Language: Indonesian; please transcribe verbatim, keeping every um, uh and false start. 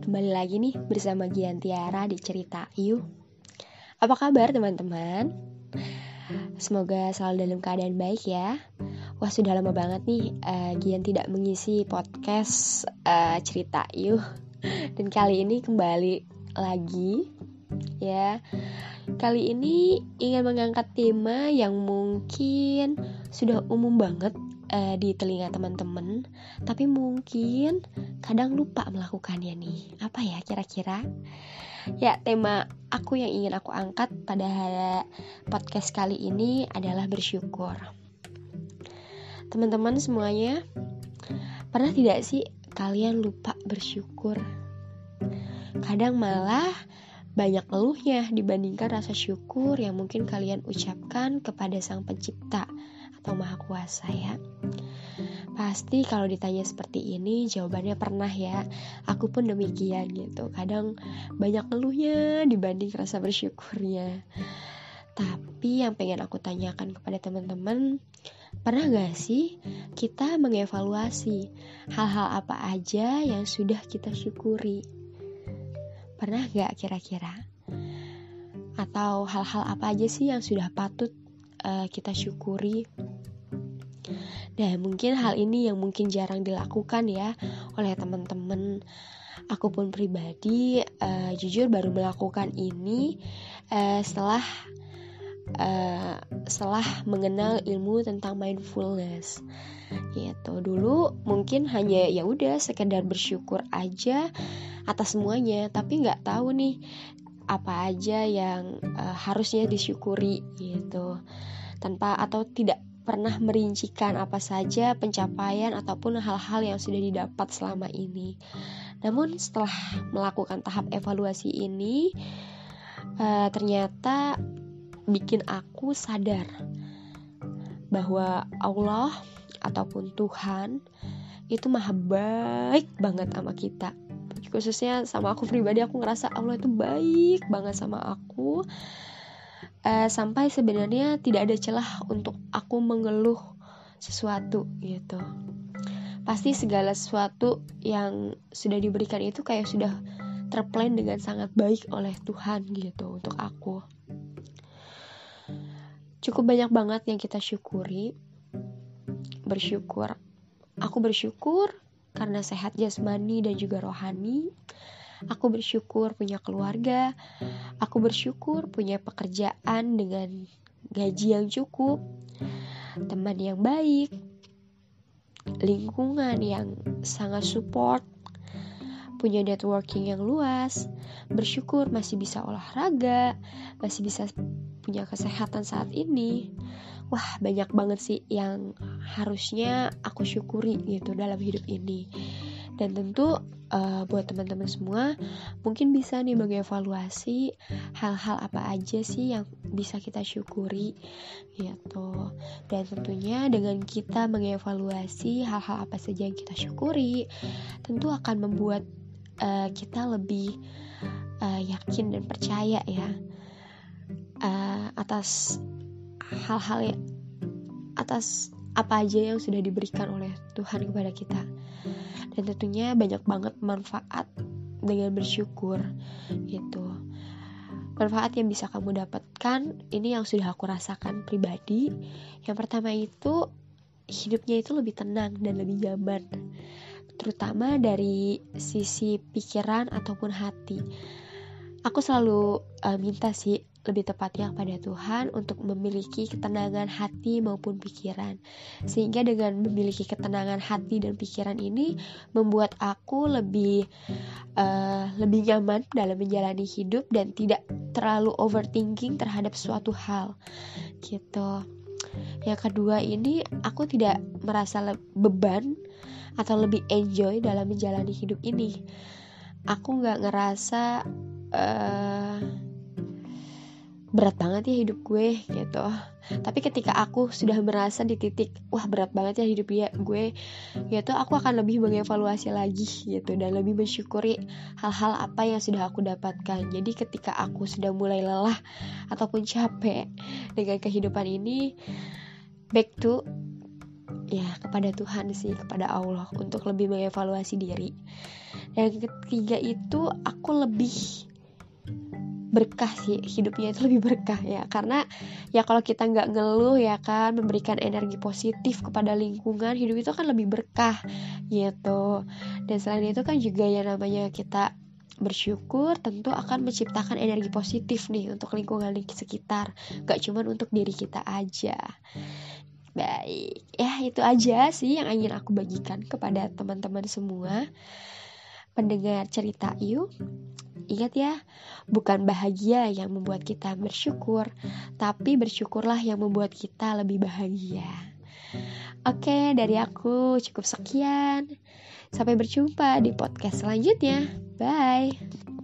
kembali lagi nih bersama Gian Tiara di Cerita Yuk. Apa kabar teman-teman? Semoga selalu dalam keadaan baik ya. Wah, sudah lama banget nih uh, Gian tidak mengisi podcast uh, Cerita Yuk. Dan kali ini kembali lagi ya. Kali ini ingin mengangkat tema yang mungkin sudah umum banget uh, di telinga teman-teman, tapi mungkin kadang lupa melakukannya nih. Apa ya kira-kira? Ya, tema aku yang ingin aku angkat pada podcast kali ini adalah bersyukur. Teman-teman semuanya, pernah tidak sih kalian lupa bersyukur? Kadang malah banyak keluhnya dibandingkan rasa syukur yang mungkin kalian ucapkan kepada Sang Pencipta atau Maha Kuasa ya. Pasti kalau ditanya seperti ini jawabannya pernah ya. Aku pun demikian gitu. Kadang banyak keluhnya dibanding rasa bersyukurnya. Tapi yang pengen aku tanyakan kepada teman-teman, pernah gak sih kita mengevaluasi hal-hal apa aja yang sudah kita syukuri? Pernah gak kira-kira? Atau hal-hal apa aja sih yang sudah patut uh, kita syukuri? Nah, mungkin hal ini yang mungkin jarang dilakukan ya oleh teman-teman. Aku pun pribadi uh, jujur baru melakukan ini uh, setelah uh, setelah mengenal ilmu tentang mindfulness. Gitu. Dulu mungkin hanya ya udah sekedar bersyukur aja atas semuanya, tapi nggak tahu nih apa aja yang uh, harusnya disyukuri gitu. Tanpa atau tidak pernah merincikan apa saja pencapaian ataupun hal-hal yang sudah didapat selama ini. Namun setelah melakukan tahap evaluasi ini, uh, ternyata bikin aku sadar bahwa Allah ataupun Tuhan itu maha baik banget sama kita. Khususnya sama aku pribadi, aku ngerasa Allah itu baik banget sama aku. Uh, sampai sebenarnya tidak ada celah untuk aku mengeluh sesuatu gitu. Pasti segala sesuatu yang sudah diberikan itu kayak sudah terplan dengan sangat baik oleh Tuhan gitu untuk aku. Cukup banyak banget yang kita syukuri. Bersyukur. Aku bersyukur karena sehat jasmani dan juga rohani. Aku bersyukur punya keluarga. Aku bersyukur punya pekerjaan dengan gaji yang cukup, teman yang baik, lingkungan yang sangat support, punya networking yang luas. Bersyukur masih bisa olahraga, masih bisa punya kesehatan saat ini. Wah, banyak banget sih yang harusnya aku syukuri gitu dalam hidup ini. Dan tentu uh, buat teman-teman semua mungkin bisa nih mengevaluasi hal-hal apa aja sih yang bisa kita syukuri gitu. Dan tentunya dengan kita mengevaluasi hal-hal apa saja yang kita syukuri, tentu akan membuat uh, kita lebih uh, yakin dan percaya ya uh, atas hal-hal yang, atas apa aja yang sudah diberikan oleh Tuhan kepada kita. Dan tentunya banyak banget manfaat dengan bersyukur gitu. Manfaat yang bisa kamu dapatkan ini yang sudah aku rasakan pribadi. Yang pertama itu hidupnya itu lebih tenang dan lebih nyaman, terutama dari sisi pikiran ataupun hati. Aku selalu uh, minta sih lebih tepatnya kepada Tuhan untuk memiliki ketenangan hati maupun pikiran. Sehingga dengan memiliki ketenangan hati dan pikiran ini membuat aku lebih uh, lebih nyaman dalam menjalani hidup dan tidak terlalu overthinking terhadap suatu hal gitu. Yang kedua ini aku tidak merasa le- beban atau lebih enjoy dalam menjalani hidup ini. Aku gak ngerasa uh, berat banget ya hidup gue gitu. Tapi ketika aku sudah merasa di titik wah berat banget ya hidup ya gue gitu, aku akan lebih mengevaluasi lagi gitu dan lebih mensyukuri hal-hal apa yang sudah aku dapatkan. Jadi ketika aku sudah mulai lelah ataupun capek dengan kehidupan ini, back to ya kepada Tuhan sih, kepada Allah, untuk lebih mengevaluasi diri. Dan yang ketiga itu aku lebih berkah sih, hidupnya itu lebih berkah ya, karena ya kalau kita nggak ngeluh ya kan, memberikan energi positif kepada lingkungan, hidup itu kan lebih berkah gitu. Dan selain itu kan juga ya namanya kita bersyukur tentu akan menciptakan energi positif nih untuk lingkungan di sekitar, gak cuma untuk diri kita aja. Baik, ya itu aja sih yang ingin aku bagikan kepada teman-teman semua pendengar cerita yuk. Ingat ya, bukan bahagia yang membuat kita bersyukur, tapi bersyukurlah yang membuat kita lebih bahagia. Oke, dari aku cukup sekian. Sampai berjumpa di podcast selanjutnya. Bye.